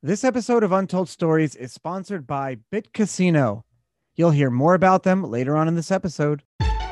This episode of Untold Stories is sponsored by Bit Casino. You'll hear more about them later on in this episode.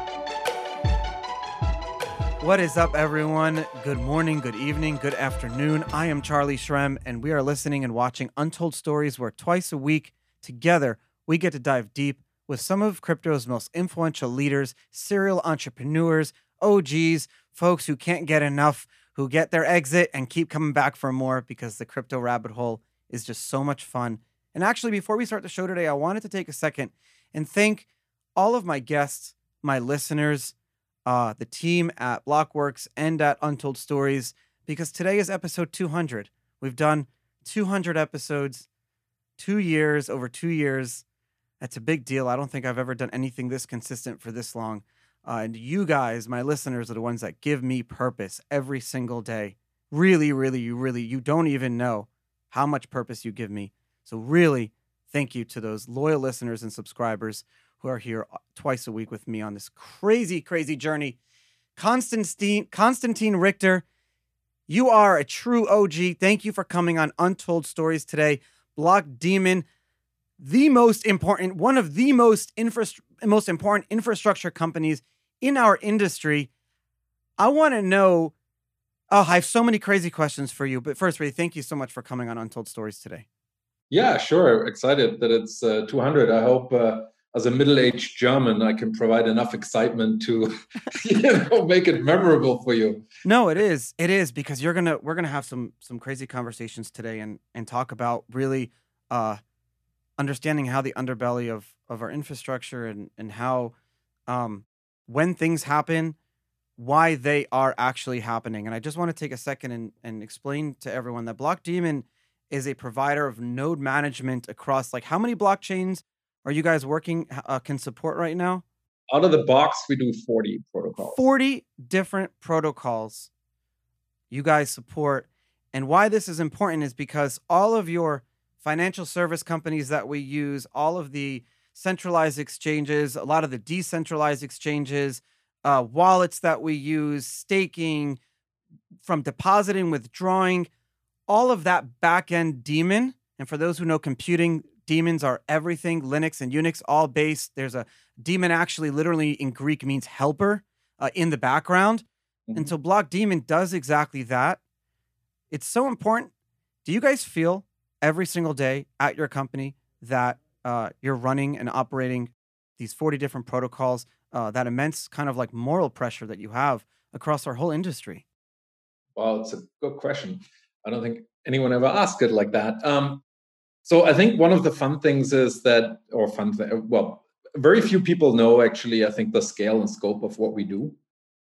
What is up, everyone? Good morning, good evening, good afternoon. I am Charlie Shrem, and we are listening and watching Untold Stories, where twice a week, together, we get to dive deep with some of crypto's most influential leaders, serial entrepreneurs, OGs, folks who can't get enough, who get their exit and keep coming back for more because the crypto rabbit hole is just so much fun. And actually, before we start the show today, I wanted to take a second and thank all of my guests, my listeners, the team at Blockworks and at Untold Stories, because today is episode 200. We've done 200 episodes, 2 years, over 2 years. That's a big deal. I don't think I've ever done anything this consistent for this long. And you guys, my listeners, are the ones that give me purpose every single day. Really, really, you don't even know how much purpose you give me. So really, thank you to those loyal listeners and subscribers who are here twice a week with me on this crazy, crazy journey. Constantine Richter, you are a true OG. Thank you for coming on Untold Stories today. Block Daemon, one of the most important infrastructure companies in our industry. I want to know, I have so many crazy questions for you, but first, Ray, thank you so much for coming on Untold Stories today. Yeah, sure. Excited that it's 200. I hope as a middle-aged German, I can provide enough excitement to, make it memorable for you. No, it is. It is, because we're gonna have some crazy conversations today and talk about really understanding how the underbelly of our infrastructure and how when things happen, why they are actually happening. And I just want to take a second and explain to everyone that Block Daemon is a provider of node management across, like, how many blockchains are you guys working can support right now? Out of the box, we do 40 protocols. 40 different protocols you guys support. And why this is important is because all of your financial service companies that we use, all of the centralized exchanges, a lot of the decentralized exchanges, wallets that we use, staking, from depositing, withdrawing, all of that back-end daemon. And for those who know computing, daemons are everything, Linux and Unix, all based. There's a daemon, actually literally in Greek means helper, in the background. Mm-hmm. And so Block Daemon does exactly that. It's so important. Do you guys feel every single day at your company that you're running and operating these 40 different protocols, that immense kind of like moral pressure that you have across our whole industry? Well, it's a good question. I don't think anyone ever asked it like that. So I think one of the fun things is that, very few people know, actually, I think, the scale and scope of what we do.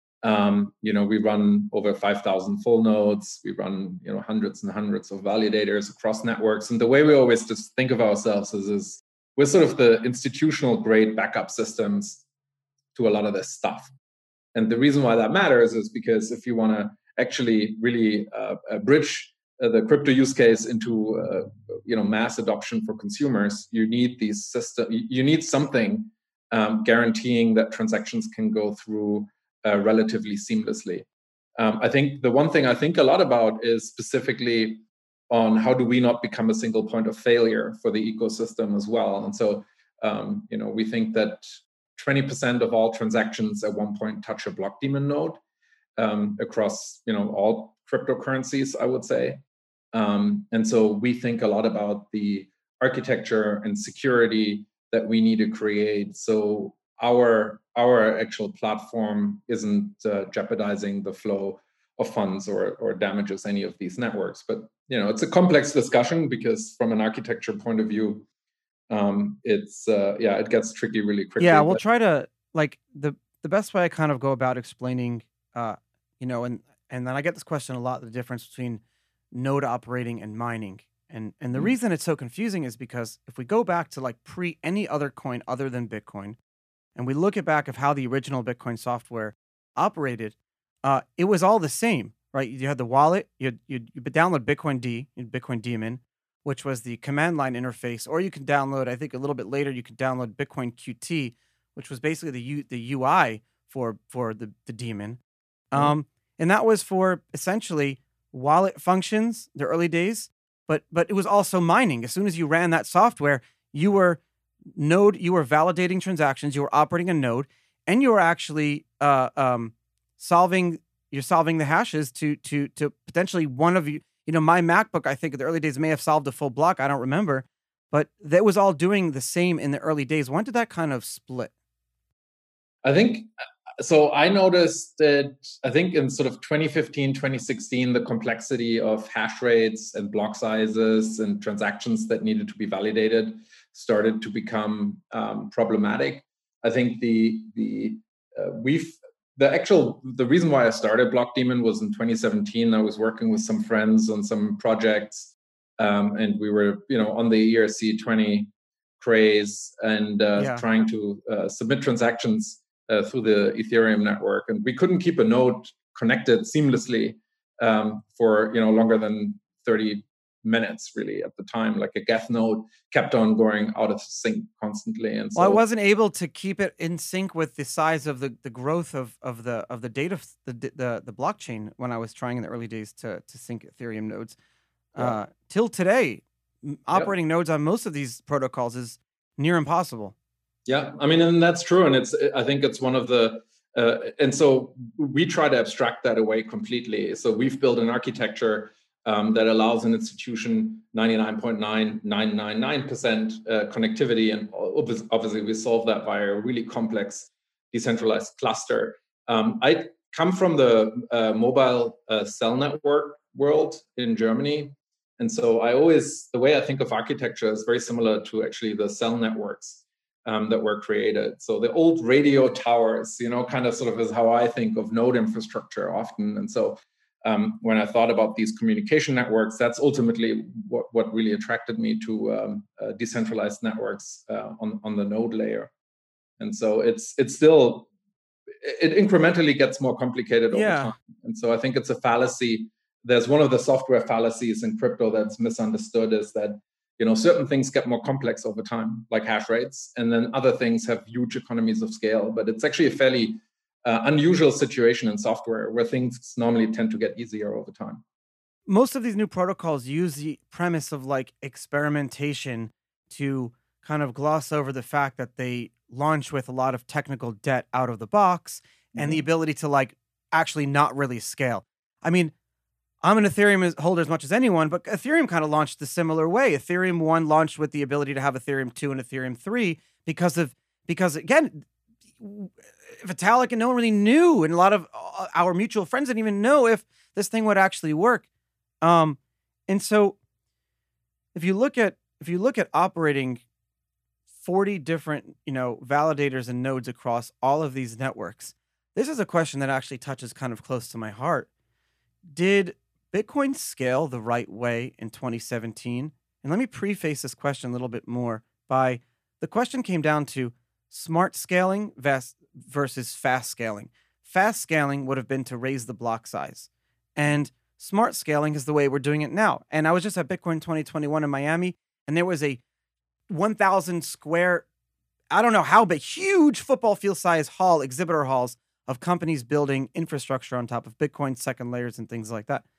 We run over 5,000 full nodes. We run, hundreds and hundreds of validators across networks. And the way we always just think of ourselves is we're sort of the institutional grade backup systems to a lot of this stuff. And the reason why that matters is because if you want to actually really bridge the crypto use case into mass adoption for consumers, you need these systems. You need something guaranteeing that transactions can go through relatively seamlessly. I think the one thing I think a lot about is specifically on how do we not become a single point of failure for the ecosystem as well. And so we think that 20% of all transactions at one point touch a Block Daemon node across all cryptocurrencies, I would say. And so we think a lot about the architecture and security that we need to create, so our actual platform isn't jeopardizing the flow of funds or damages any of these networks. But it's a complex discussion, because from an architecture point of view, it gets tricky really quickly. Yeah, we'll try to, like, the best way I kind of go about explaining, and then I get this question a lot, the difference between node operating and mining. And the reason it's so confusing is because if we go back to, like, pre any other coin other than Bitcoin, and we look at back of how the original Bitcoin software operated, it was all the same, right? You had the wallet, you'd download Bitcoin Daemon, which was the command line interface, or you can download, I think a little bit later, you could download Bitcoin QT, which was basically the UI for the daemon. And that was for essentially wallet functions, the early days, but it was also mining. As soon as you ran that software, you were you were validating transactions, you were operating a node, and you were actually solving the hashes to potentially one of you. My MacBook, I think in the early days may have solved a full block. I don't remember, but that was all doing the same in the early days. When did that kind of split? I think so. I noticed that I think in sort of 2015, 2016, the complexity of hash rates and block sizes and transactions that needed to be validated started to become problematic. I think the reason why I started Blockdaemon was in 2017. I was working with some friends on some projects, and we were on the ERC20 craze and trying to submit transactions through the Ethereum network, and we couldn't keep a node connected seamlessly for longer than 30 minutes really at the time. Like a Geth node kept on going out of sync constantly, and so I wasn't able to keep it in sync with the size of the growth of the data, the blockchain when I was trying in the early days to sync Ethereum nodes. Till today, operating nodes on most of these protocols is near impossible. Yeah, I mean, and that's true, and I think it's one of the and so we try to abstract that away completely. So we've built an architecture that allows an institution 99.9999% connectivity, and obviously we solve that via a really complex decentralized cluster. I come from the mobile cell network world in Germany, and so the way I think of architecture is very similar to actually the cell networks that were created. So the old radio towers, kind of sort of is how I think of node infrastructure often. And so when I thought about these communication networks, that's ultimately what really attracted me to decentralized networks on the node layer. And so it incrementally gets more complicated over time. And so I think it's a fallacy. There's one of the software fallacies in crypto that's misunderstood, is that certain things get more complex over time, like hash rates, and then other things have huge economies of scale. But it's actually a fairly unusual situation in software where things normally tend to get easier over time. Most of these new protocols use the premise of like experimentation to kind of gloss over the fact that they launch with a lot of technical debt out of the box and the ability to like actually not really scale. I mean, I'm an Ethereum holder as much as anyone, but Ethereum kind of launched a similar way. Ethereum 1 launched with the ability to have Ethereum 2 and Ethereum 3 because again, Vitalik and no one really knew, and a lot of our mutual friends didn't even know if this thing would actually work. And so if you look at operating 40 different, validators and nodes across all of these networks, this is a question that actually touches kind of close to my heart. Did Bitcoin scale the right way in 2017? And let me preface this question a little bit more by the question came down to smart scaling versus fast scaling. Fast scaling would have been to raise the block size, and smart scaling is the way we're doing it now. And I was just at Bitcoin 2021 in Miami, and there was a 1,000 square, I don't know how big, huge football field size exhibitor halls of companies building infrastructure on top of Bitcoin, second layers, and things like that.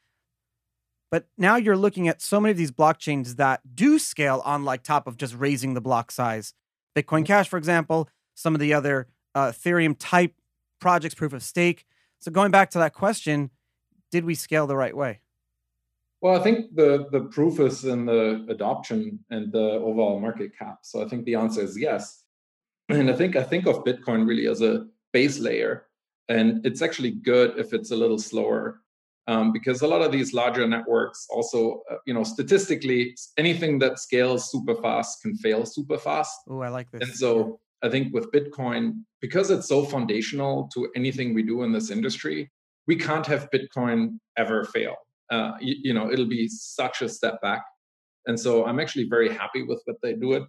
But now you're looking at so many of these blockchains that do scale on like top of just raising the block size. Bitcoin Cash, for example, some of the other Ethereum type projects, proof of stake. So going back to that question, did we scale the right way? Well, I think the proof is in the adoption and the overall market cap. So I think the answer is yes. And I think of Bitcoin really as a base layer. And it's actually good if it's a little slower. Because a lot of these larger networks also, statistically, anything that scales super fast can fail super fast. Oh, I like this. And so I think with Bitcoin, because it's so foundational to anything we do in this industry, we can't have Bitcoin ever fail. It'll be such a step back. And so I'm actually very happy with what they do it.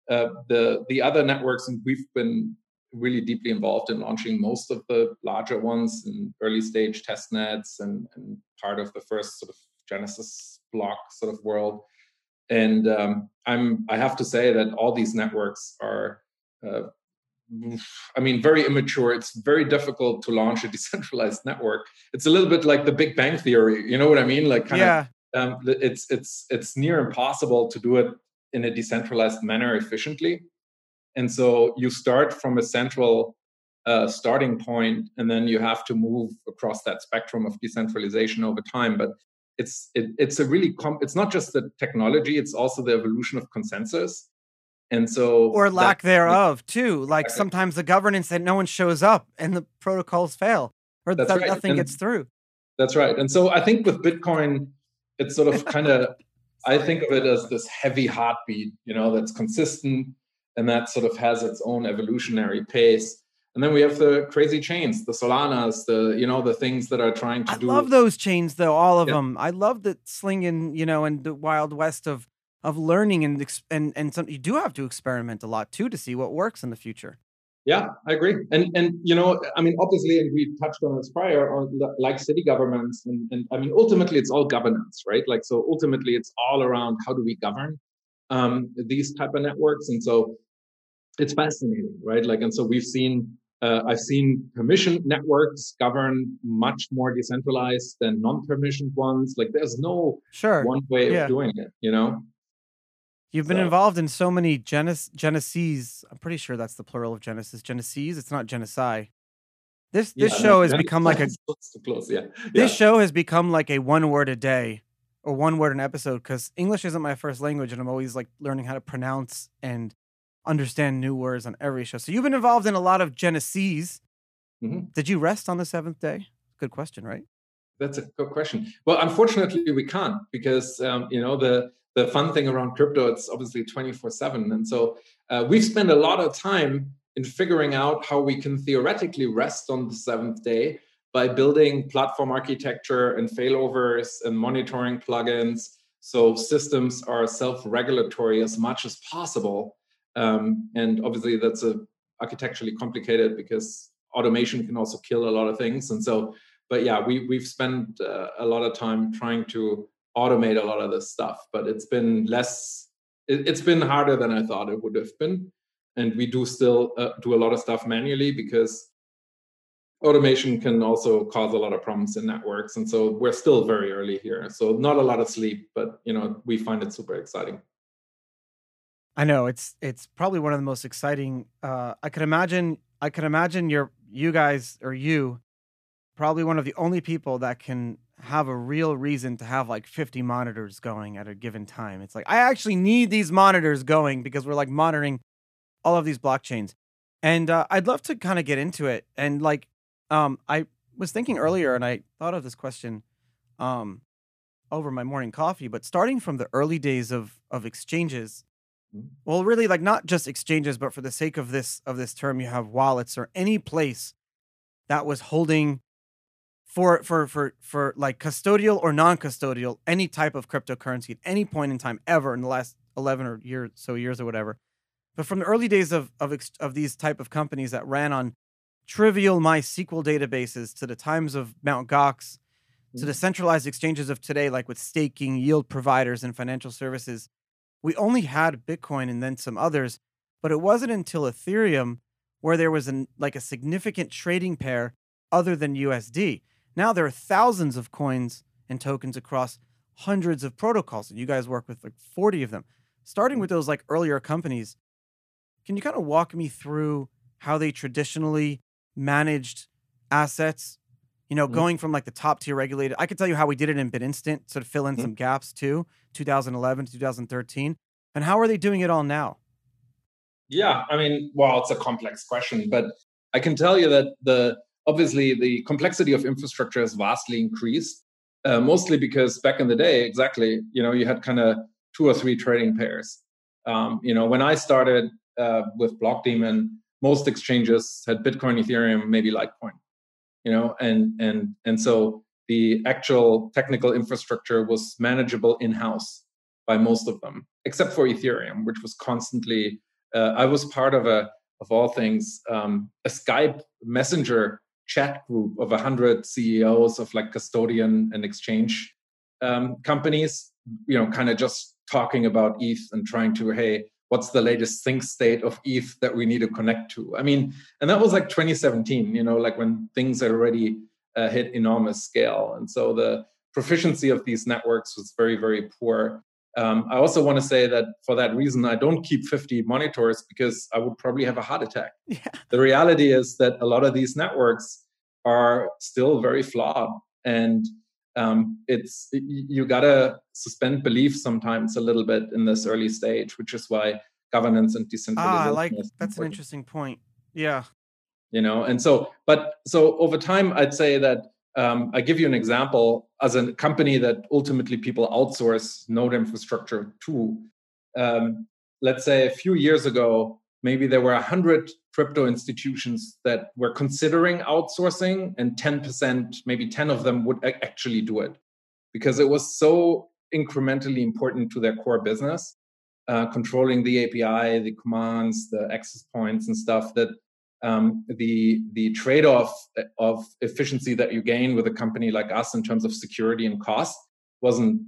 The other networks, and we've been really deeply involved in launching most of the larger ones in early stage test nets and part of the first sort of Genesis block sort of world. And I have to say that all these networks are, very immature. It's very difficult to launch a decentralized network. It's a little bit like the Big Bang Theory. You know what I mean? Like kind of it's near impossible to do it in a decentralized manner efficiently. And so you start from a central starting point, and then you have to move across that spectrum of decentralization over time. But it's a really it's not just the technology; it's also the evolution of consensus. And so or lack thereof too. Like exactly. sometimes the governance that no one shows up and the protocols fail, or That's that right. nothing And gets through. that's right. And so I think with Bitcoin, it's sort of kind of, I think of it as this heavy heartbeat, that's consistent and that sort of has its own evolutionary pace. And then we have the crazy chains, the Solanas, the things that are trying to I do. love those chains though, all of Yeah. them. I love the slinging, and the wild west of learning and some you do have to experiment a lot too to see what works in the future. Yeah, I agree. And I mean, obviously, and we touched on this prior, on like city governments, and I mean, ultimately, it's all governance, right? Like, so ultimately, it's all around how do we govern these type of networks, and so it's fascinating, right? Like, and so I've seen permission networks govern much more decentralized than non-permissioned ones. Like, there's no Sure. one way of Yeah. doing it, You've been So involved in so many genesis. I'm pretty sure that's the plural of Genesis. Genesis. It's not genocide. This yeah, no, show has become like a it's too close. Yeah, this yeah. show has become like a one word a day or one word an episode because English isn't my first language and I'm always like learning how to pronounce and understand new words on every show. So you've been involved in a lot of genesis. Mhm. Did you rest on the seventh day? Good question, right? That's a good question. Well, unfortunately, we can't because the fun thing around crypto, it's obviously 24/7, and so we've spent a lot of time in figuring out how we can theoretically rest on the seventh day by building platform architecture and failovers and monitoring plugins, so systems are self-regulatory as much as possible. And obviously, that's architecturally complicated because automation can also kill a lot of things, and so but yeah, we've spent a lot of time trying to automate a lot of this stuff, but it's been less. It's been harder than I thought it would have been, and we do still do a lot of stuff manually because automation can also cause a lot of problems in networks, and so we're still very early here. So not a lot of sleep, but we find it super exciting. I know it's probably one of the most exciting. I can imagine you guys or you probably one of the only people that can have a real reason to have like 50 monitors going at a given time. It's like I actually need these monitors going because we're like monitoring all of these blockchains. And I'd love to kind of get into it. And like I was thinking earlier and I thought of this question um over my morning coffee, but starting from the early days of exchanges, Mhm. well really like not just exchanges, but for the sake of this term, you have wallets or any place that was holding for like custodial or non-custodial any type of cryptocurrency at any point in time ever in the last 11 or years or whatever. But from the early days of these type of companies that ran on trivial MySQL databases to the times of Mount Gox to the Mhm. centralized exchanges of today, like with staking, yield providers, and financial services, we only had Bitcoin and then some others. But it wasn't until Ethereum where there was like a significant trading pair other than USD. Now there are thousands of coins and tokens across hundreds of protocols, and you guys work with like 40 of them. Starting with those like earlier companies, can you kind of walk me through how they traditionally managed assets? Mhm. Going from like the top tier regulated. I could tell you how we did it in BitInstant, sort of fill in Mhm. some gaps too, 2011 to 2013. And how are they doing it all now? Yeah, I mean, well, it's a complex question, but I can tell you that the obviously the complexity of infrastructure has vastly increased, mostly because back in the day, exactly, you had kind of two or three trading pairs. When I started with Blockdaemon, most exchanges had Bitcoin, Ethereum, maybe Litecoin. And so the actual technical infrastructure was manageable in house by most of them, except for Ethereum, which was constantly. I was part of all things, a Skype messenger chat group of 100 CEOs of like custodian and exchange companies, kind of just talking about ETH and trying to, hey, what's the latest think state of ETH that we need to connect to? I mean, and that was like 2017, like when things had already hit enormous scale. And so the proficiency of these networks was very, very poor. I also want to say that for that reason, I don't keep 50 monitors because I would probably have a heart attack. Yeah. The reality is that a lot of these networks are still very flawed, and you gotta suspend belief sometimes a little bit in this early stage, which is why governance and decentralization is That's an important. interesting point. Yeah. And so over time, I'd say that I give you an example as a company that ultimately people outsource node infrastructure to. Let's say a few years ago, maybe there were 100 crypto institutions that were considering outsourcing, and 10%, maybe 10 of them would actually do it because it was so incrementally important to their core business, controlling the API, the commands, the access points and stuff, that the trade-off of efficiency that you gain with a company like us in terms of security and cost wasn't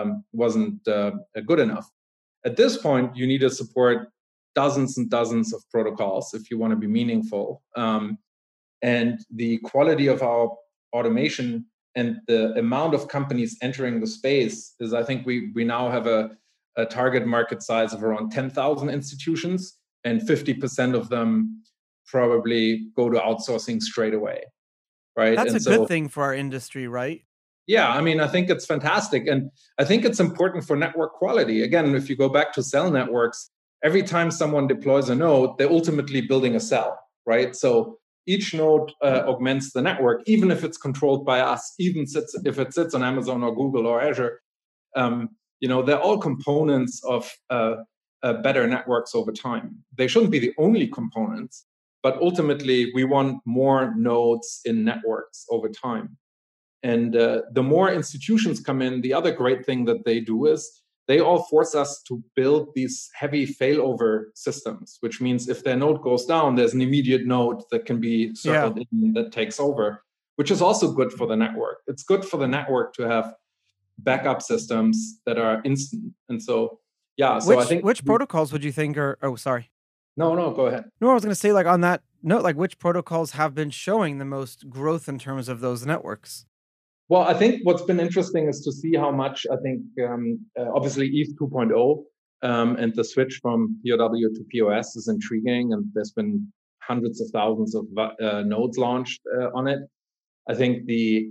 good enough. At this point, you need to support dozens and dozens of protocols if you want to be meaningful. And the quality of our automation and the amount of companies entering the space is, I think we now have a target market size of around 10,000 institutions, and 50% of them probably go to outsourcing straight away, right? That's a good thing for our industry, right? Yeah, I mean, I think it's fantastic. And I think it's important for network quality. Again, if you go back to cell networks, every time someone deploys a node, they're ultimately building a cell, right? So each node augments the network, even if it's controlled by us, if it sits on Amazon or Google or Azure. They're all components of better networks over time. They shouldn't be the only components, but ultimately we want more nodes in networks over time. And the more institutions come in, the other great thing that they do is they all force us to build these heavy failover systems, which means if their node goes down, there's an immediate node that can be circled in that takes over, which is also good for the network. It's good for the network to have backup systems that are instant. And so, yeah, so I think... Which protocols would you think are... Oh, sorry. No, go ahead. No, I was going to say, like, on that note, like, which protocols have been showing the most growth in terms of those networks? Well, I think what's been interesting is to see how much, I think, obviously ETH 2.0 and the switch from POW to POS is intriguing, and there's been hundreds of thousands of nodes launched on it. I think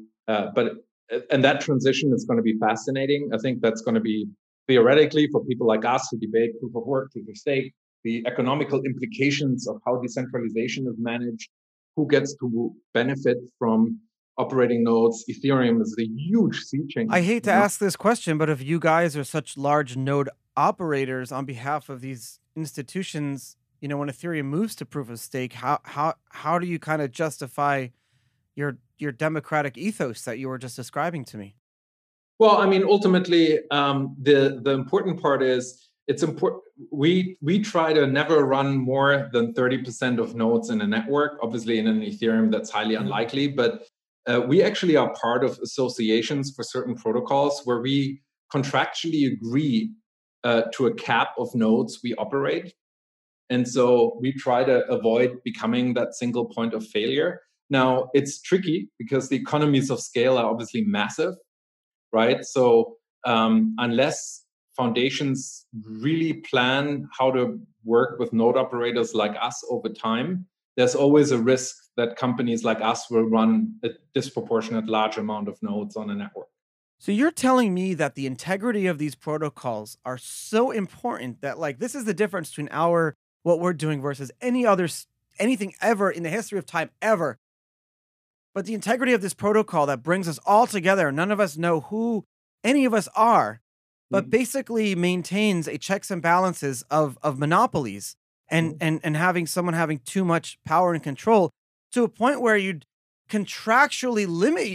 and that transition is going to be fascinating. I think that's going to be, theoretically, for people like us who debate proof of work, proof of stake, the economical implications of how decentralization is managed, who gets to benefit from operating nodes. Ethereum is a huge sea change. I hate to ask this question, but if you guys are such large node operators on behalf of these institutions, when Ethereum moves to proof of stake, how do you kind of justify your democratic ethos that you were just describing to me? Well, I mean, ultimately, the important part is it's important. We try to never run more than 30% of nodes in a network. Obviously, in an Ethereum, that's highly unlikely, but we actually are part of associations for certain protocols where we contractually agree to a cap of nodes we operate. And so we try to avoid becoming that single point of failure. Now, it's tricky because the economies of scale are obviously massive, right? So unless foundations really plan how to work with node operators like us over time, there's always a risk that companies like us will run a disproportionate large amount of nodes on a network. So you're telling me that the integrity of these protocols are so important that, like, this is the difference between what we're doing versus anything ever in the history of time ever. But the integrity of this protocol that brings us all together, none of us know who any of us are, but basically maintains a checks and balances of monopolies and having someone having too much power and control to a point where you're contractually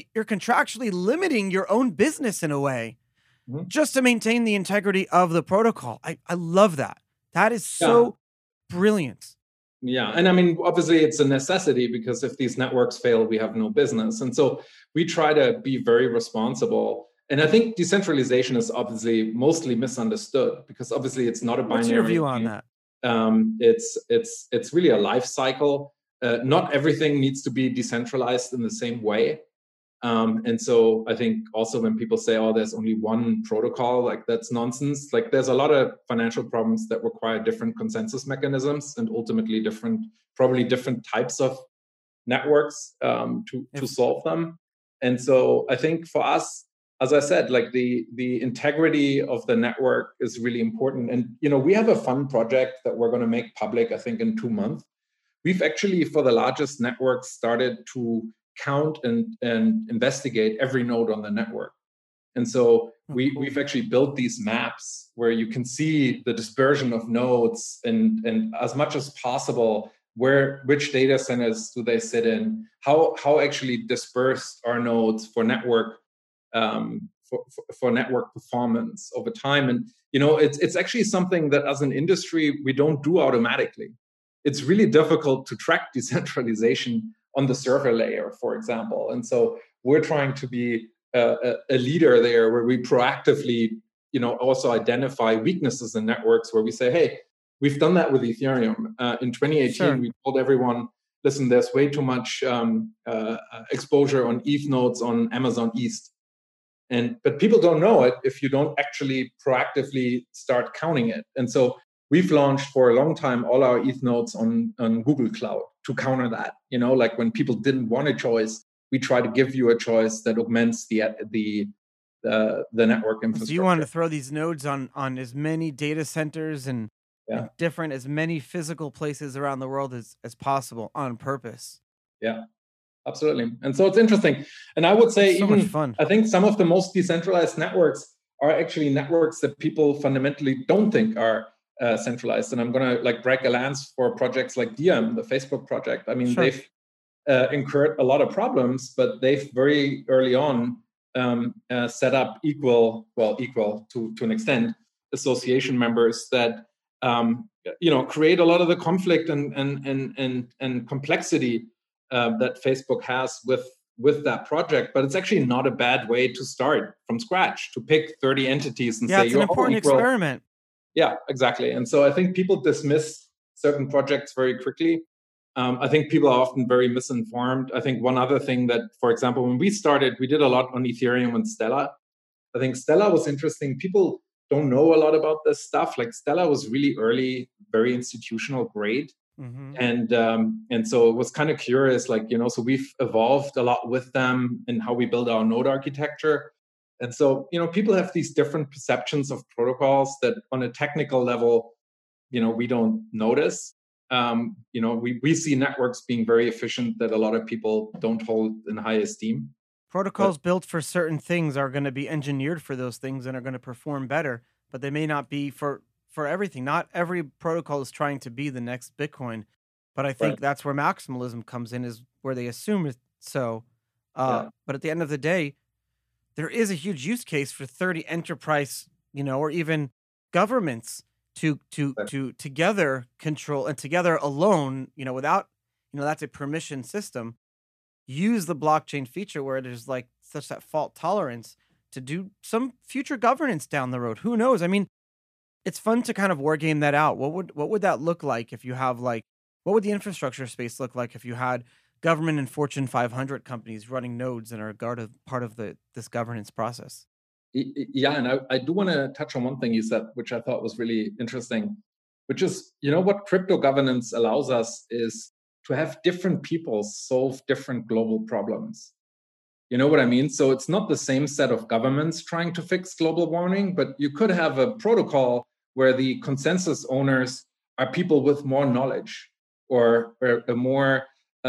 limiting your own business in a way just to maintain the integrity of the protocol. I love that. That is so brilliant. Yeah. And I mean, obviously it's a necessity because if these networks fail, we have no business. And so we try to be very responsible. And I think decentralization is obviously mostly misunderstood because obviously it's not a binary. What's your view on that? It's really a life cycle. Not everything needs to be decentralized in the same way. And so I think also when people say, oh, there's only one protocol, like that's nonsense. Like there's a lot of financial problems that require different consensus mechanisms and ultimately probably different types of networks to solve them. And so I think for us, as I said, like the integrity of the network is really important. And we have a fun project that we're going to make public, I think, in 2 months. We've actually, for the largest networks, started to count and investigate every node on the network. And so we've actually built these maps where you can see the dispersion of nodes and as much as possible which data centers do they sit in, how actually dispersed are nodes for network for network performance over time. And it's actually something that as an industry we don't do automatically. It's really difficult to track decentralization on the server layer, for example. And so we're trying to be a leader there, where we proactively also identify weaknesses in networks, where we say, hey, we've done that with Ethereum. In 2018, sure. We told everyone, listen, there's way too much exposure on ETH nodes on Amazon East. But people don't know it if you don't actually proactively start counting it. And so we've launched for a long time all our ETH nodes on Google Cloud to counter that. Like when people didn't want a choice, we try to give you a choice that augments the network infrastructure. So you want to throw these nodes on as many data centers and different, as many physical places around the world as possible on purpose. Yeah, absolutely. And so it's interesting. And I would say so much fun. I think some of the most decentralized networks are actually networks that people fundamentally don't think are centralized. And I'm going to break a lance for projects like Diem, the Facebook project. I mean, sure. They've incurred a lot of problems, but they've very early on set up equal to an extent association members that create a lot of the conflict and complexity that Facebook has with that project. But it's actually not a bad way to start from scratch, to pick 30 entities and say it's an important experiment. Yeah, exactly. And so I think people dismiss certain projects very quickly. I think people are often very misinformed. I think one other thing that, for example, when we started, we did a lot on Ethereum and Stellar. I think Stellar was interesting. People don't know a lot about this stuff. Like Stellar was really early, very institutional grade. Mm-hmm. And so it was kind of curious, so we've evolved a lot with them in how we build our node architecture. And so, people have these different perceptions of protocols that on a technical level, we don't notice. We see networks being very efficient that a lot of people don't hold in high esteem. Protocols built for certain things are going to be engineered for those things and are going to perform better, but they may not be for everything. Not every protocol is trying to be the next Bitcoin, but I think that's where maximalism comes in, is where they assume it so. But at the end of the day, there is a huge use case for 30 enterprise, or even governments to together control, and together alone, without, that's a permission system, use the blockchain feature where there's such that fault tolerance to do some future governance down the road. Who knows? I mean, it's fun to kind of war game that out. What would that look like if you have what would the infrastructure space look like if you had government and Fortune 500 companies running nodes and are part of this governance process? Yeah, and I do want to touch on one thing you said, which I thought was really interesting, which is, what crypto governance allows us is to have different people solve different global problems. You know what I mean? So it's not the same set of governments trying to fix global warming, but you could have a protocol where the consensus owners are people with more knowledge or a more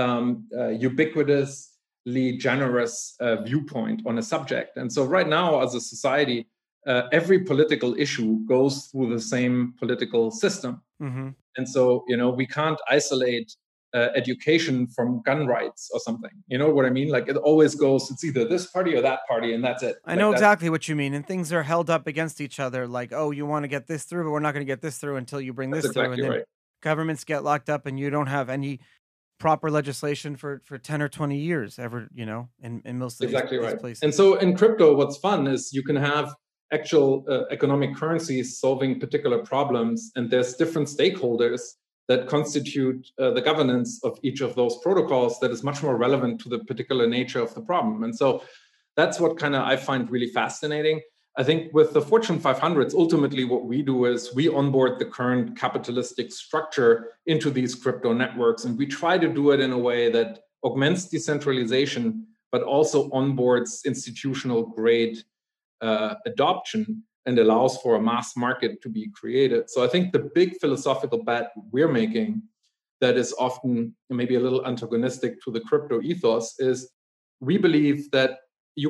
ubiquitously generous viewpoint on a subject. And so right now, as a society, every political issue goes through the same political system. Mm-hmm. And so, we can't isolate education from gun rights or something. You know what I mean? It always goes, it's either this party or that party, and that's it. I know exactly what you mean. And things are held up against each other. Oh, you want to get this through, but we're not going to get this through until you bring this through. And then governments get locked up and you don't have any proper legislation for 10 or 20 years ever, in most of these places. And so in crypto, what's fun is you can have actual economic currencies solving particular problems, and there's different stakeholders that constitute the governance of each of those protocols that is much more relevant to the particular nature of the problem. And so that's what kind of I find really fascinating. I think with the Fortune 500s, ultimately what we do is we onboard the current capitalistic structure into these crypto networks, and we try to do it in a way that augments decentralization, but also onboards institutional grade adoption and allows for a mass market to be created. So I think the big philosophical bet we're making that is often maybe a little antagonistic to the crypto ethos is we believe that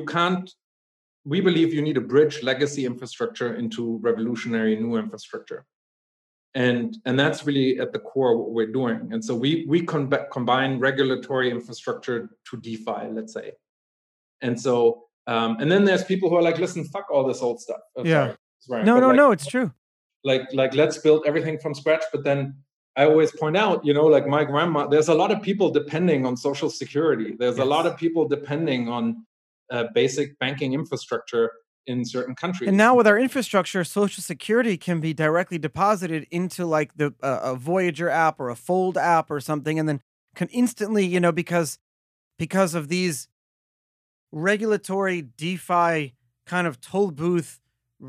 we believe you need to bridge legacy infrastructure into revolutionary new infrastructure. And that's really at the core of what we're doing. And so we combine regulatory infrastructure to DeFi, let's say. And so, and then there's people who are like, listen, fuck all this old stuff. Yeah. Sorry, no, it's true. Like let's build everything from scratch. But then I always point out, like my grandma, there's a lot of people depending on Social Security. There's a lot of people depending on basic banking infrastructure in certain countries. And now with our infrastructure, Social Security can be directly deposited into like the a Voyager app or a Fold app or something, and then can instantly, because of these regulatory DeFi kind of toll booth,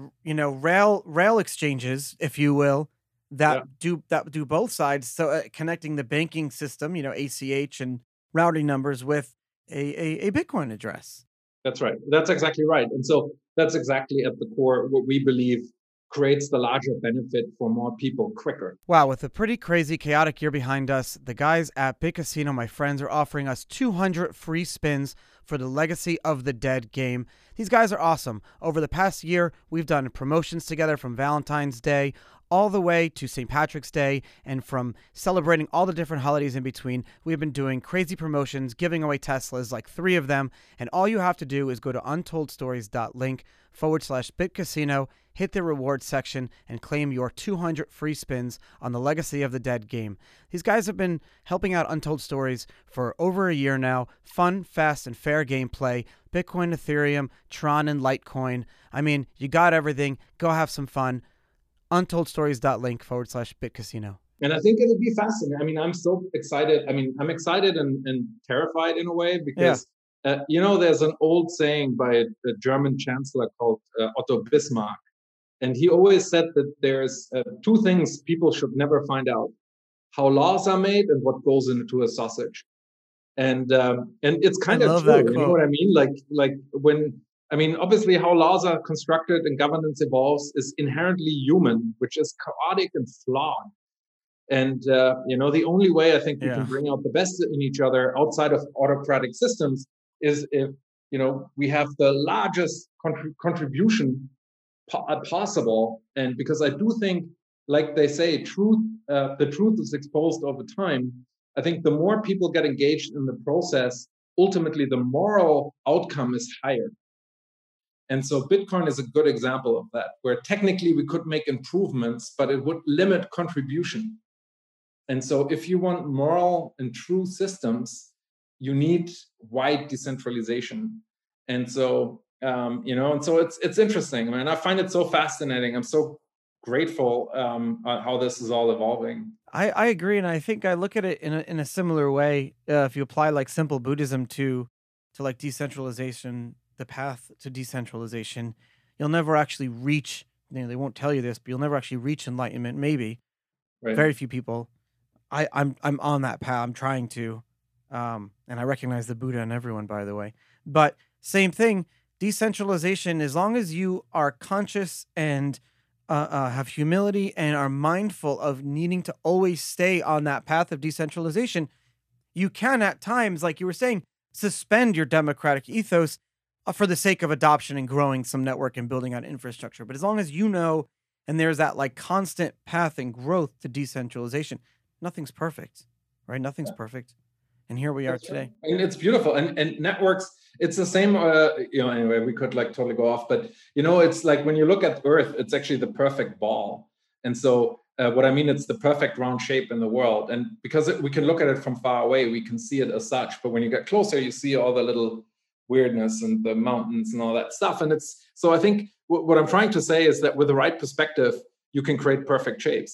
rail exchanges, if you will, that do both sides. So connecting the banking system, ACH and routing numbers with a Bitcoin address. That's right. That's exactly right. And so that's exactly at the core what we believe creates the larger benefit for more people quicker. Wow, with a pretty crazy, chaotic year behind us, the guys at BitCasino, my friends, are offering us 200 free spins for the Legacy of the Dead game. These guys are awesome. Over the past year, we've done promotions together from Valentine's Day all the way to St. Patrick's Day, and from celebrating all the different holidays in between, we've been doing crazy promotions, giving away Teslas, like 3 of them, and all you have to do is go to untoldstories.link/BitCasino, hit the rewards section, and claim your 200 free spins on the Legacy of the Dead game. These guys have been helping out Untold Stories for over a year now. Fun, fast, and fair gameplay. Bitcoin, Ethereum, Tron, and Litecoin. I mean, you got everything. Go have some fun. untoldstories.link/BitCasino. And I think it'll be fascinating. I mean, I'm so excited. I mean, I'm excited and terrified in a way because, there's an old saying by a German chancellor called Otto Bismarck. And he always said that there's 2 things people should never find out: how laws are made and what goes into a sausage. And it's kind of true. You know what I mean? Like when, obviously how laws are constructed and governance evolves is inherently human, which is chaotic and flawed. And, the only way I think we can bring out the best in each other outside of autocratic systems is if, we have the largest contribution possible. And because I do think, like they say, the truth is exposed over time. I think the more people get engaged in the process, ultimately the moral outcome is higher. And so Bitcoin is a good example of that, where technically we could make improvements, but it would limit contribution. And so if you want moral and true systems, you need wide decentralization. And so, and so it's interesting. I mean, I find it so fascinating. I'm so grateful how this is all evolving. I agree, and I think I look at it in a similar way. If you apply like simple Buddhism to like decentralization, the path to decentralization, you'll never actually reach. They won't tell you this, but you'll never actually reach enlightenment. Maybe very few people. I'm on that path. I'm trying to, and I recognize the Buddha in everyone, by the way. But same thing, decentralization. As long as you are conscious and have humility and are mindful of needing to always stay on that path of decentralization, you can at times, like you were saying, suspend your democratic ethos for the sake of adoption and growing some network and building out infrastructure. But as long as you know, and there's that like constant path and growth to decentralization, nothing's perfect, right? Nothing's perfect. And here we are today. And it's beautiful. And networks, it's the same, anyway, we could like totally go off, but it's like when you look at Earth, it's actually the perfect ball. And so what I mean, it's the perfect round shape in the world. And because we can look at it from far away, we can see it as such. But when you get closer, you see all the little weirdness and the mountains and all that stuff. And so I think what I'm trying to say is that with the right perspective, you can create perfect shapes.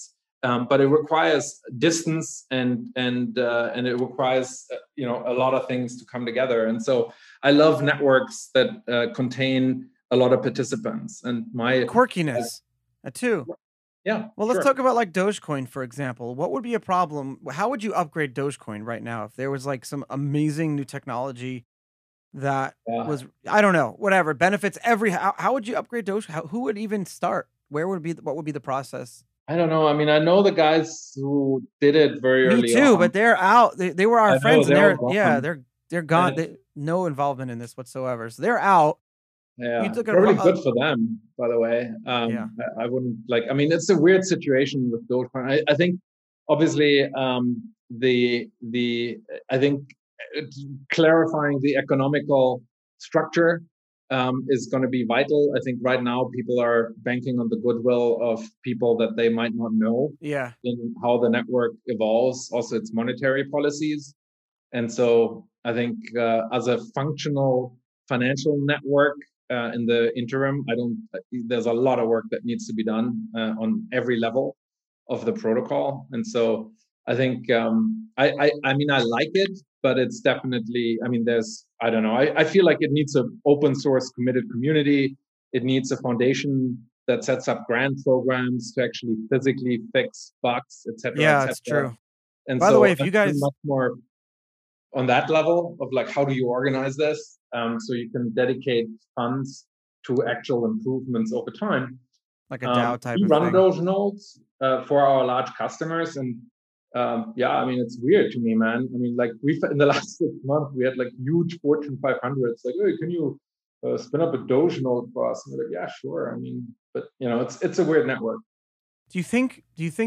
but it requires distance and it requires a lot of things to come together. And so I love networks that contain a lot of participants. And my quirkiness too. Yeah. Well, let's talk about like Dogecoin, for example. What would be a problem? How would you upgrade Dogecoin right now if there was like some amazing new technology that was, I don't know, whatever, benefits how would you upgrade Doge? Who would even start? What would be the process? I don't know. I mean, I know the guys who did it very early Me too, on. but they're out. They were our friends, and they're gone. No involvement in this whatsoever. So they're out. Yeah, probably good for them, by the way. I wouldn't like. I mean, it's a weird situation with Dogecoin. I think, obviously, I think clarifying the economical structure is going to be vital. I think right now people are banking on the goodwill of people that they might not know. Yeah. In how the network evolves, also its monetary policies, and so I think as a functional financial network. In the interim, there's a lot of work that needs to be done on every level of the protocol. And so I think, I mean, I like it, but it's definitely, I mean, I don't know. I feel like it needs an open source committed community. It needs a foundation that sets up grant programs to actually physically fix bugs, etc. Yeah, it's true. And by the way, if you guys much more on that level of like, how do you organize this? So you can dedicate funds to actual improvements over time. Like a DAO type of thing. We run those nodes for our large customers. And I mean, it's weird to me, man. I mean, like in the last 6 months, we had like huge Fortune 500s. Like, hey, can you spin up a Doge node for us? And we're like, yeah, sure. I mean, but it's a weird network. Do you think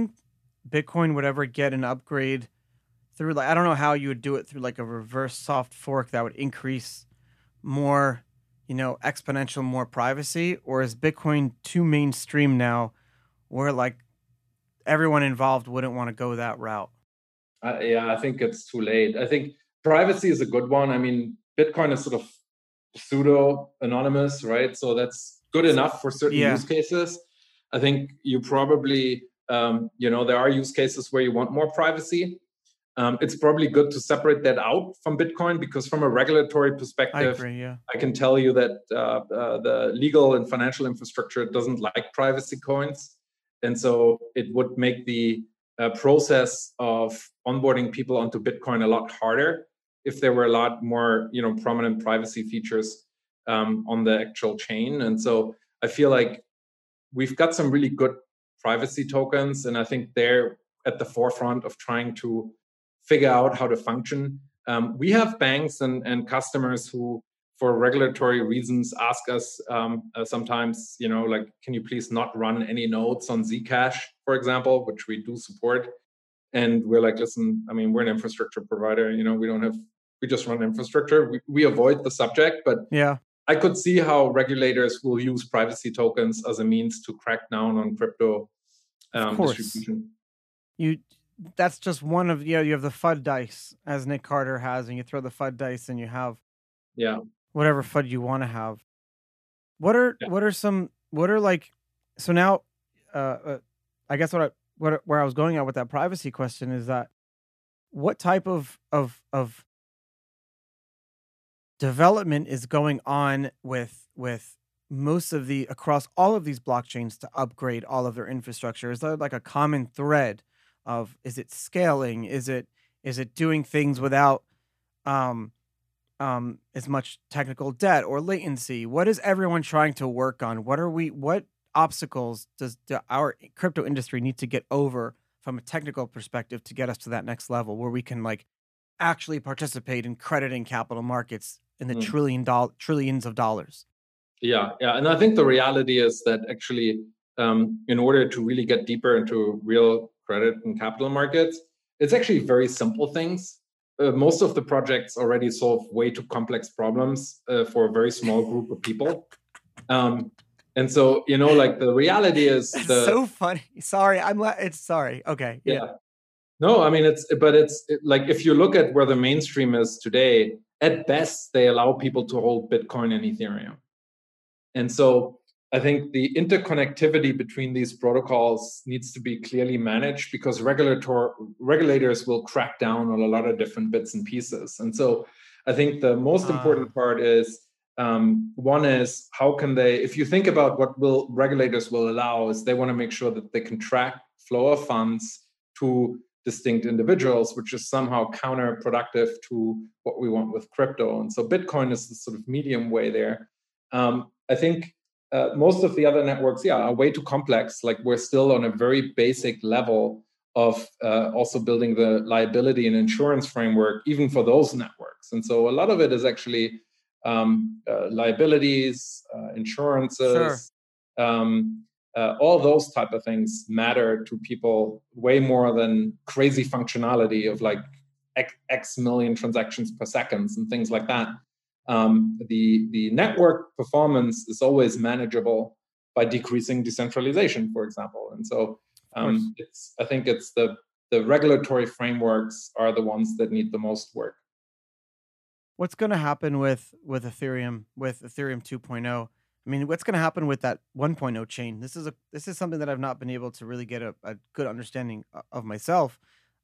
Bitcoin would ever get an upgrade through, like, I don't know how you would do it, through like a reverse soft fork that would increase more, exponential, more privacy? Or is Bitcoin too mainstream now where like everyone involved wouldn't want to go that route? I think it's too late. I think privacy is a good one. I mean, Bitcoin is sort of pseudo anonymous, right? So that's good enough for certain use cases. I think you probably, there are use cases where you want more privacy. It's probably good to separate that out from Bitcoin, because from a regulatory perspective, I can tell you that the legal and financial infrastructure doesn't like privacy coins. And so it would make the process of onboarding people onto Bitcoin a lot harder if there were a lot more, prominent privacy features on the actual chain. And so I feel like we've got some really good privacy tokens, and I think they're at the forefront of trying to figure out how to function. We have banks and customers who, for regulatory reasons, ask us sometimes, like, can you please not run any nodes on Zcash, for example, which we do support. And we're like, listen, I mean, we're an infrastructure provider. We just run infrastructure. We avoid the subject, but I could see how regulators will use privacy tokens as a means to crack down on crypto distribution. That's just one of, you have the FUD dice, as Nick Carter has, and you throw the FUD dice and you have whatever FUD you want to have. What are like, so now, I guess where I was going at with that privacy question is that what type of development is going on with most of across all of these blockchains to upgrade all of their infrastructure? Is there like a common thread of, is it scaling? Is it doing things without as much technical debt or latency? What is everyone trying to work on? What obstacles does our crypto industry need to get over from a technical perspective to get us to that next level where we can like actually participate in crediting capital markets in the trillions of dollars? Yeah. And I think the reality is that actually, in order to really get deeper into real credit and capital markets, it's actually very simple things. Most of the projects already solve way too complex problems for a very small group of people. And so, like, the reality is so funny. Sorry, sorry. Okay. Yeah. No, I mean, it's like, if you look at where the mainstream is today, at best, they allow people to hold Bitcoin and Ethereum. And so I think the interconnectivity between these protocols needs to be clearly managed, because regulators will crack down on a lot of different bits and pieces. And so I think the most important part is, one is, how can they, if you think about what regulators will allow, is they want to make sure that they can track flow of funds to distinct individuals, which is somehow counterproductive to what we want with crypto. And so Bitcoin is the sort of medium way there. I think most of the other networks, are way too complex. Like, we're still on a very basic level of also building the liability and insurance framework, even for those networks. And so a lot of it is actually liabilities, insurances, all those type of things matter to people way more than crazy functionality of like X million transactions per second and things like that. The network performance is always manageable by decreasing decentralization, for example. And so I think it's the regulatory frameworks are the ones that need the most work. What's going to happen with Ethereum, with Ethereum 2.0? I mean, what's going to happen with that 1.0 chain? This is something that I've not been able to really get a good understanding of myself.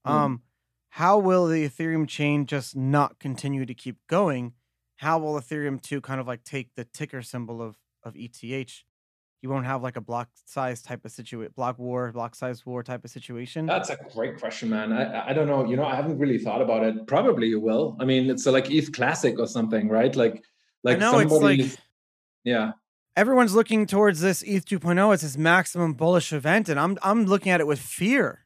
How will the Ethereum chain just not continue to keep going? How will Ethereum 2 kind of like take the ticker symbol of ETH? You won't have like a block size type of situation, block size war type of situation? That's a great question, man. I don't know. I haven't really thought about it. Probably you will. I mean, it's like ETH Classic or something, right? Like somebody. Yeah. Everyone's looking towards this ETH 2.0 as this maximum bullish event, and I'm looking at it with fear.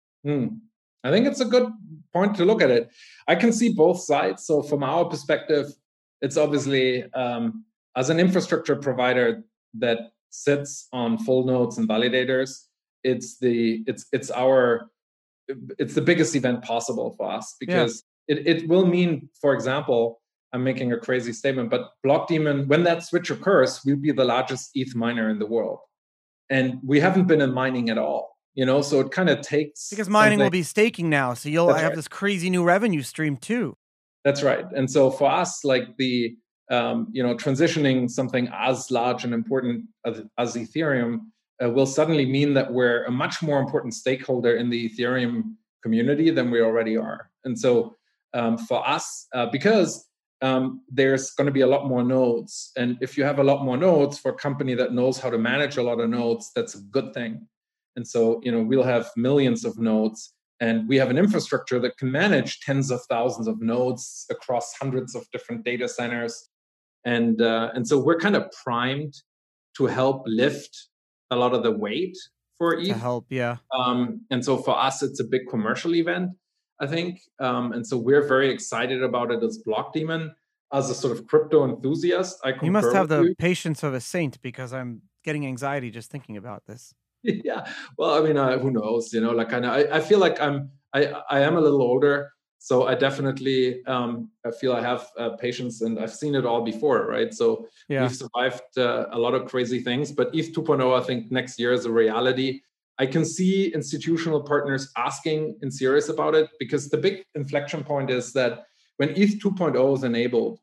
I think it's a good point to look at it. I can see both sides. So from our perspective, it's obviously as an infrastructure provider that sits on full nodes and validators, it's the biggest event possible for us, because it will mean, for example, I'm making a crazy statement, but Blockdaemon, when that switch occurs, will be the largest ETH miner in the world. And we haven't been in mining at all, so it kind of takes... Because mining will be staking now, so you'll have this crazy new revenue stream too. That's right. And so for us, like the, transitioning something as large and important as Ethereum will suddenly mean that we're a much more important stakeholder in the Ethereum community than we already are. And so for us, because there's going to be a lot more nodes. And if you have a lot more nodes, for a company that knows how to manage a lot of nodes, that's a good thing. And so, we'll have millions of nodes, and we have an infrastructure that can manage tens of thousands of nodes across hundreds of different data centers. And so we're kind of primed to help lift a lot of the weight for ETH. To help, yeah. And so for us, it's a big commercial event, I think. And so we're very excited about it as Blockdaemon. As a sort of crypto enthusiast, You must have the patience of a saint, because I'm getting anxiety just thinking about this. Yeah. Well, I mean, who knows? I feel like I am a little older, so I definitely I feel I have patience, and I've seen it all before, right? So we've survived a lot of crazy things, but ETH 2.0, I think next year is a reality. I can see institutional partners asking in serious about it, because the big inflection point is that when ETH 2.0 is enabled,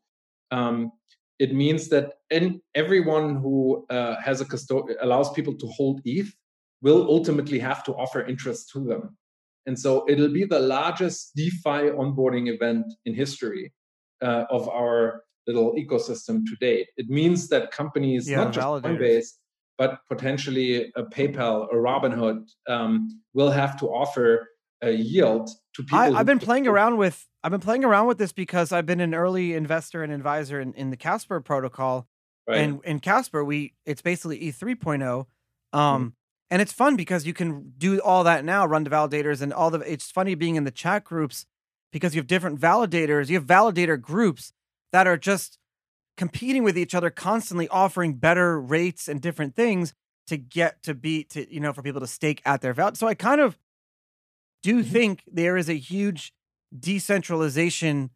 it means that everyone who has allows people to hold ETH will ultimately have to offer interest to them. And so it'll be the largest DeFi onboarding event in history of our little ecosystem to date. It means that companies, not just Coinbase, but potentially a PayPal or Robinhood, will have to offer a yield to people. I've been playing around with this because I've been an early investor and advisor in the Casper protocol. Right. And in Casper, it's basically ETH 3.0. And it's fun because you can do all that now, run the validators and it's funny being in the chat groups, because you have different validators. You have validator groups that are just competing with each other, constantly offering better rates and different things to get to for people to stake at their value. So I kind of do think there is a huge decentralization,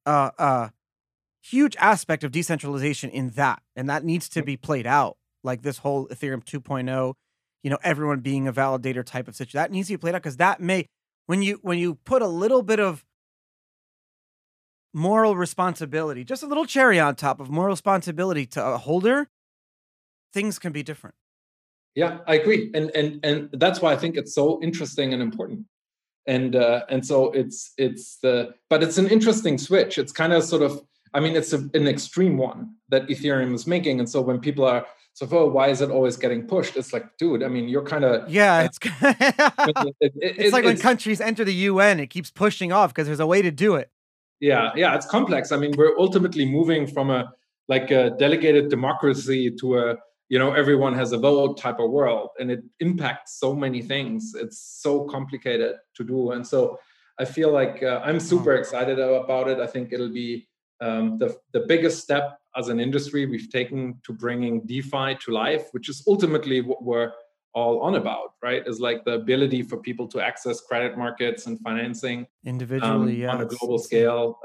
huge aspect of decentralization in that. And that needs to be played out. Like this whole Ethereum 2.0, everyone being a validator type of situation, that needs to be played out, because that may, when you put a little bit of moral responsibility, just a little cherry on top of moral responsibility to a holder, things can be different. Yeah, I agree, and that's why I think it's so interesting and important. And so but it's an interesting switch. It's kind of sort of, I mean, it's an extreme one that Ethereum is making. And so when people are so, oh, why is it always getting pushed? It's like, dude, I mean, you're kind of it's like when countries enter the UN, it keeps pushing off because there's a way to do it. Yeah, it's complex. I mean, we're ultimately moving from a delegated democracy to a, everyone has a vote type of world, and it impacts so many things. It's so complicated to do. And so I feel like I'm super excited about it. I think it'll be the biggest step as an industry we've taken to bringing DeFi to life, which is ultimately what we're all on about, right? Is like the ability for people to access credit markets and financing individually, on a global scale,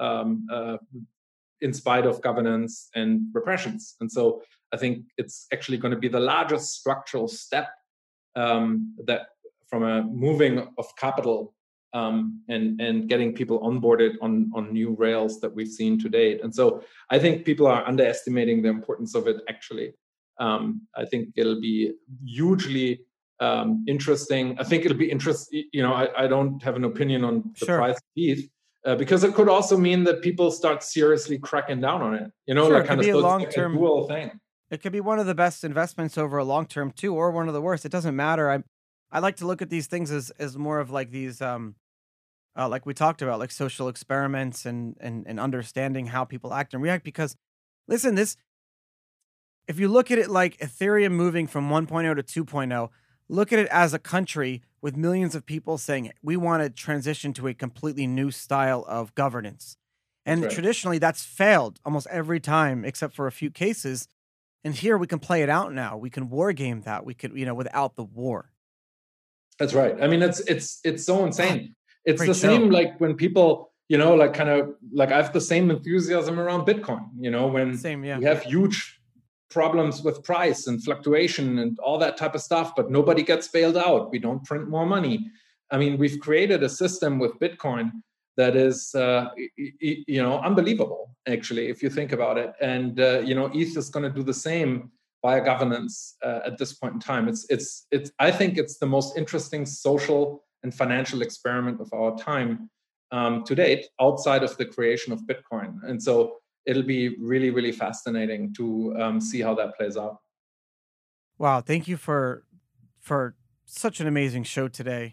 in spite of governance and repressions. And so I think it's actually going to be the largest structural step that from a moving of capital and getting people onboarded on new rails that we've seen to date. And so I think people are underestimating the importance of it, actually. I think it'll be hugely interesting. I think it'll be interesting. I don't have an opinion on the price of ETH because it could also mean that people start seriously cracking down on it. Like kind of a long-term dual thing. It could be one of the best investments over a long term too, or one of the worst. It doesn't matter. I like to look at these things as more of like these like we talked about, like social experiments and understanding how people act and react. Because listen, if you look at it like Ethereum moving from 1.0 to 2.0, look at it as a country with millions of people saying we want to transition to a completely new style of governance. And traditionally that's failed almost every time except for a few cases. And here we can play it out now. We can war game that. We could, without the war. That's right. I mean, it's so insane. It's the same like when people, like kind of like I have the same enthusiasm around Bitcoin, when we have huge problems with price and fluctuation and all that type of stuff, but nobody gets bailed out. We don't print more money. I mean, we've created a system with Bitcoin that is, unbelievable, actually, if you think about it. And, ETH is going to do the same via governance at this point in time. I think it's the most interesting social and financial experiment of our time to date, outside of the creation of Bitcoin. And so it'll be really, really fascinating to see how that plays out. Wow. Thank you for such an amazing show today.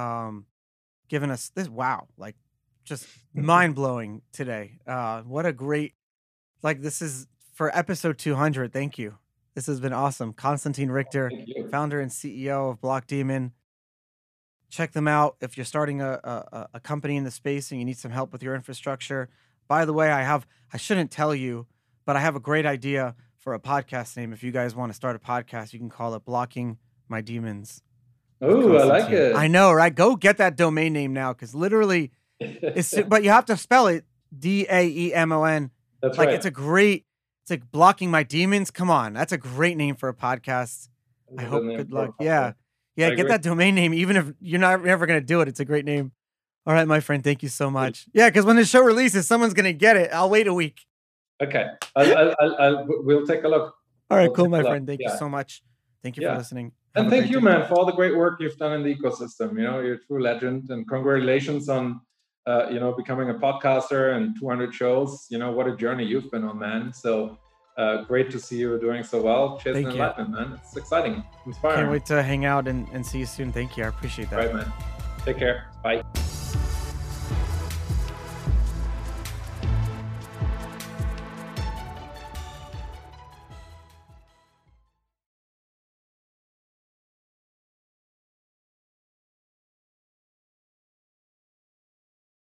Giving us this, just mind-blowing today. What a great, this is for episode 200. Thank you. This has been awesome. Konstantin Richter, founder and CEO of Blockdaemon. Check them out if you're starting a company in the space and you need some help with your infrastructure. By the way, I shouldn't tell you, but I have a great idea for a podcast name. If you guys want to start a podcast, you can call it Blocking My Demons. Oh, I like it. I know, right? Go get that domain name now, because literally, but you have to spell it DAEMON. That's right. It's like Blocking My Demons. Come on, that's a great name for a podcast. I hope. Good luck. Yeah, get that domain name, even if you're never going to do it. It's a great name. All right, my friend. Thank you so much. Yeah, because when the show releases, someone's going to get it. I'll wait a week. Okay, we'll take a look. All right, cool, my friend. Thank you so much. Thank you for listening. And thank you, man, for all the great work you've done in the ecosystem. You're a true legend, and congratulations on, becoming a podcaster and 200 shows. What a journey you've been on, man. So great to see you doing so well. Chasing enlightenment, man. It's exciting, inspiring. Can't wait to hang out and see you soon. Thank you. I appreciate that. All right, man. Take care. Bye.